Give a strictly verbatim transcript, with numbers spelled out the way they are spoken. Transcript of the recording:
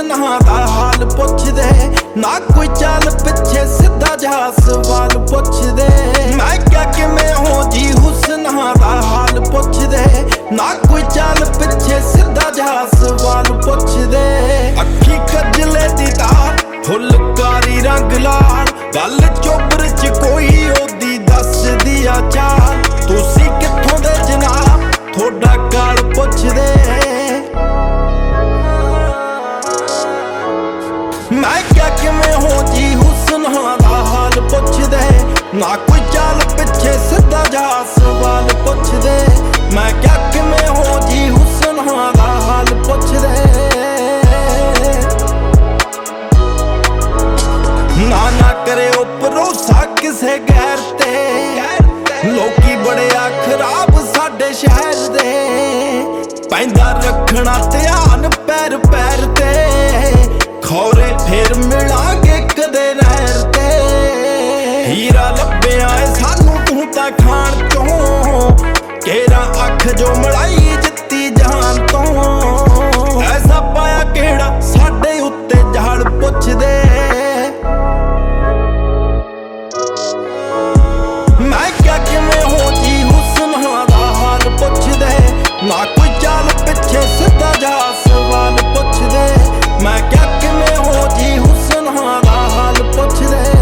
हुस्ना दा हाल पुछदे ना कोई चाल पिछे सीधा जहा सवाल पुछदे मैं क्या किवें हो जी हुस्ना दा हाल पुछदे ना कोई चाल पिछे सीधा जहा सवाल पुछदे अखी खजले दी तार फुलकारी रंग लाल गल चोबर च कोई ओदी दस दिया चाल तुसी कित्थों दे जनाब थोड़ा काल पुछदे मैं क्या किवें हो जी हुस्ना दा हाल पुछदे ना कोई चाल पिछे सीधा जहा सवाल पुछदे मैं क्या किवें हो जी हुस्ना दा हाल पुछदे ना ना करे ओ भरोसा किसे गैर ते लोकी बड़े आ खराब साडे शहर दे पैंदा रखना ध्यान पैर पैर ते खौरे फिर मिलांगे कदे नहर ते हीरा लब्बिया है सानू तू तां खान चों केरा अख जो मलाई जित्ती जान तो ऐसा पाया केड़ा साडे उत्ते जाल पुछदे मैं क्या किवें हो जी हुस्ना दा हाल पुछदे ना कोई चाल पिछे सीधा जहा सवाल पुछदे मैं क्या किवें हो जी हुस्ना दा हाल पुछदे।